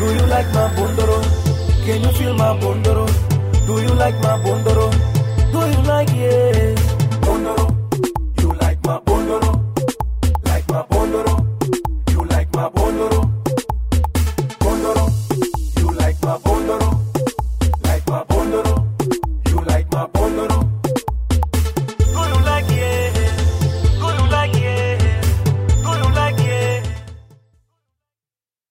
Do you like my bondoro? Can you feel my bondoro? Do you like my bondoro? Do you like it?